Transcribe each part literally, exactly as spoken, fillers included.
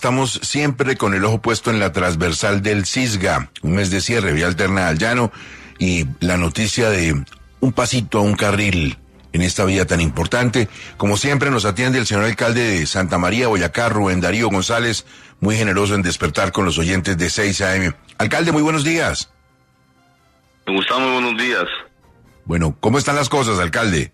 Estamos siempre con el ojo puesto en la transversal del Cisga, un mes de cierre, vía alterna al llano, y la noticia de un pasito a un carril en esta vía tan importante. Como siempre nos atiende el señor alcalde de Santa María, Boyacá, Rubén Darío González, muy generoso en despertar con los oyentes de seis a eme. Alcalde, muy buenos días. Gustavo, muy buenos días. Bueno, ¿cómo están las cosas, alcalde?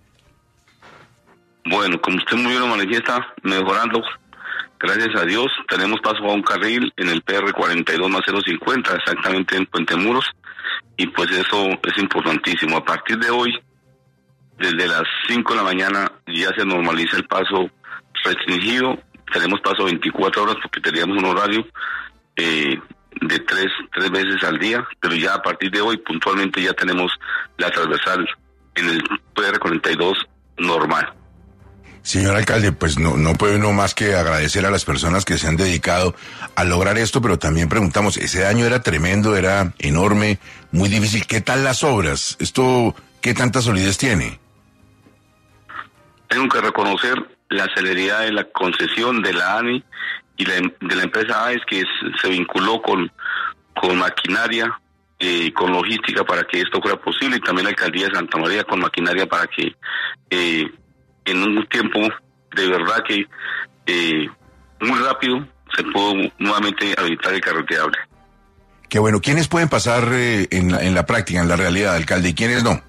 Bueno, como usted muy bien lo manifiesta, mejorando. Gracias a Dios, tenemos paso a un carril en el P R cuarenta y dos más cero cincuenta, exactamente en Puente Muros, y pues eso es importantísimo. A partir de hoy, desde las cinco de la mañana, ya se normaliza el paso restringido. Tenemos paso veinticuatro horas porque teníamos un horario eh, de tres, tres veces al día, pero ya a partir de hoy, puntualmente, ya tenemos la transversal en el P R cuarenta y dos normal. Señor alcalde, pues no, no puede uno más que agradecer a las personas que se han dedicado a lograr esto, pero también preguntamos, ese daño era tremendo, era enorme, muy difícil. ¿Qué tal las obras? ¿Esto qué tanta solidez tiene? Tengo que reconocer la celeridad de la concesión de la A N I y la, de la empresa A E S, que es, se vinculó con, con maquinaria, eh, con logística para que esto fuera posible, y también la alcaldía de Santa María con maquinaria para que eh, en un tiempo de verdad que eh, muy rápido se pudo nuevamente habilitar el carreteable. Qué bueno. ¿Quiénes pueden pasar eh, en, la, en la práctica, en la realidad, alcalde, y quiénes no?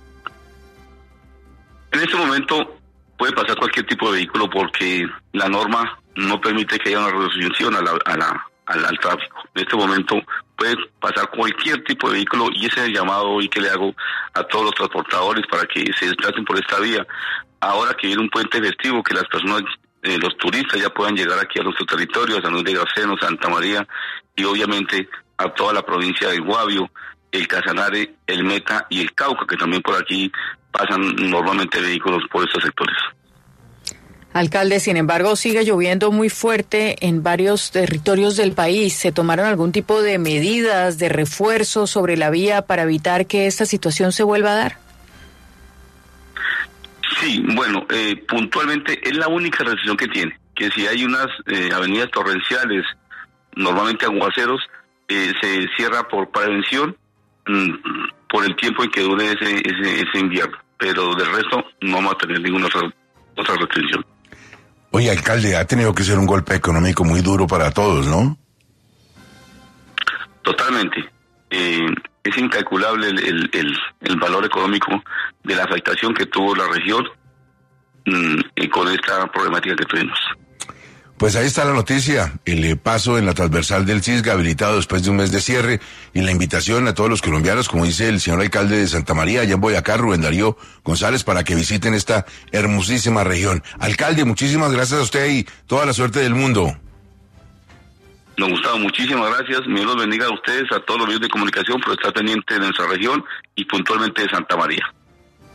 En este momento puede pasar cualquier tipo de vehículo porque la norma no permite que haya una restricción a la, a la, al, al tráfico. En este momento puede pasar cualquier tipo de vehículo, y ese es el llamado hoy que le hago a todos los transportadores para que se desplacen por esta vía. Ahora que viene un puente festivo, que las personas, eh, los turistas ya puedan llegar aquí a nuestro territorio, a San Luis de Garceno, Santa María, y obviamente a toda la provincia de Guavio, el Casanare, el Meta y el Cauca, que también por aquí pasan normalmente vehículos por estos sectores. Alcalde, sin embargo, sigue lloviendo muy fuerte en varios territorios del país. ¿Se tomaron algún tipo de medidas, de refuerzo sobre la vía para evitar que esta situación se vuelva a dar? Sí, bueno, eh, puntualmente es la única restricción que tiene, que si hay unas eh, avenidas torrenciales, normalmente aguaceros, eh, se cierra por prevención mmm, por el tiempo en que dure ese, ese, ese invierno, pero del resto no vamos a tener ninguna otra, otra restricción. Oye, alcalde, ha tenido que ser un golpe económico muy duro para todos, ¿no? Totalmente. Eh, es incalculable el, el, el, el valor económico de la afectación que tuvo la región mmm, y con esta problemática que tuvimos. Pues ahí está la noticia, el paso en la transversal del Cisga habilitado después de un mes de cierre, y la invitación a todos los colombianos, como dice el señor alcalde de Santa María, allá en Boyacá, Rubén Darío González, para que visiten esta hermosísima región. Alcalde, muchísimas gracias a usted y toda la suerte del mundo. Don Gustavo, muchísimas gracias. Dios los bendiga a ustedes, a todos los medios de comunicación, por estar pendientes de nuestra región y puntualmente de Santa María.